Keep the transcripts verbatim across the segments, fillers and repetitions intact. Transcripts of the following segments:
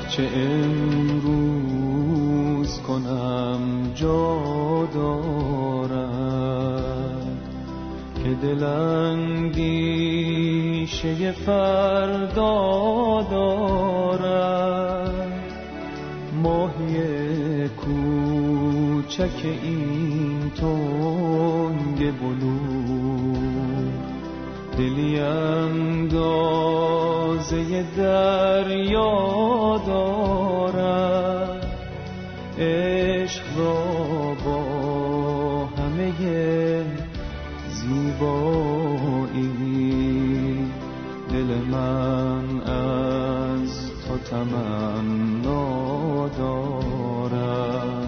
هرچه امروز کنم جا دارد که دل اندیشه فردا دارد. ماهی کوچک این تنگ بلور دلی اندازه دریا دارد. عشق را با همه زیبایی دل من از تو تمنا دارد.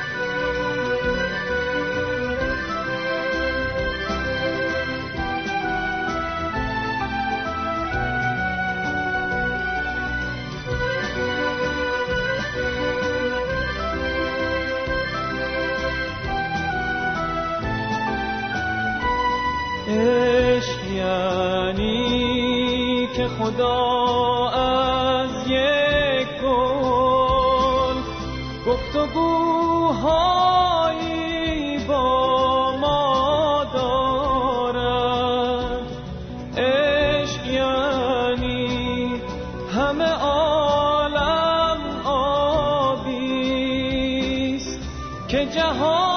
عشق یعنی که خدا از یک گل گفتگوهایی با ما دارد. عشق یعنی همه عالم آبیست که جهان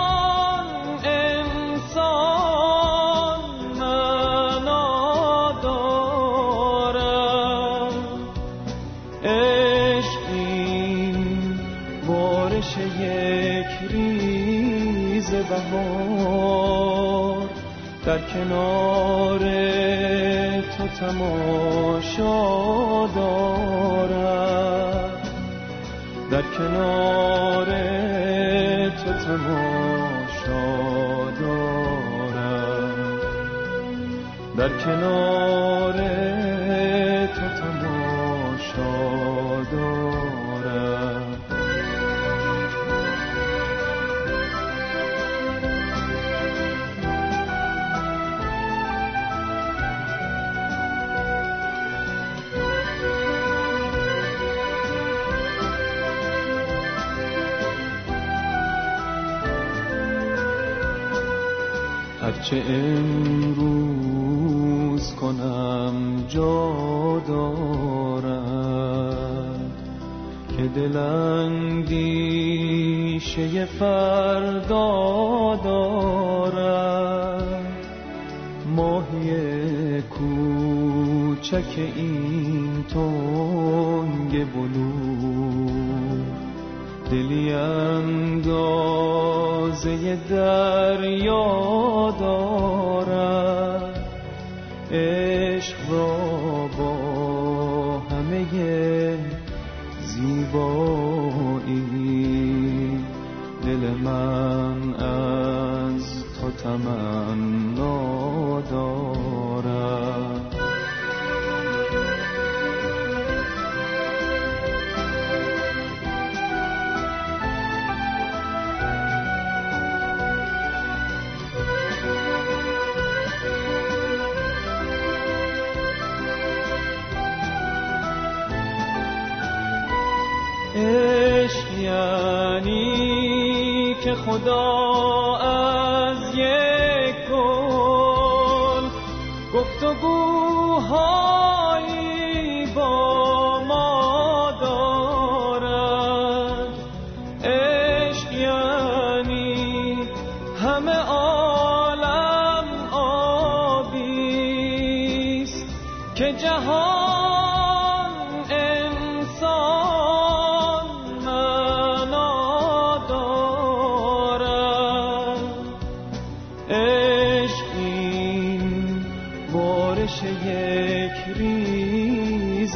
بهار در کنار تو تماشا دارد. در کنار تو تماشا دارد. در کنار تو تماشا دارد. هرچه امروز کنم جا دارد که دل اندیشه فردا دارد. ماهی کوچک این تنگ بلور دلی اندازه دریا دارد. عشق را با همه زیبایی دل من از تو تمنا دارد. عشق یعنی که خدا از یک گل گفتگوهایی با ما دارد. عشق یعنی همه عالم آبیست که جهان یک ریز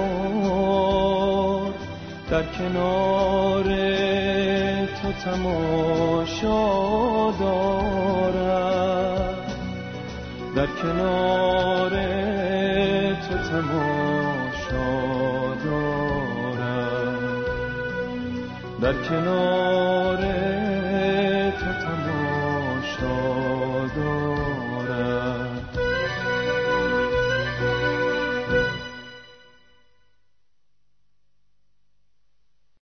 بهار در کنار تو تماشا دارد. در کنار تو تماشا دارد. در کنار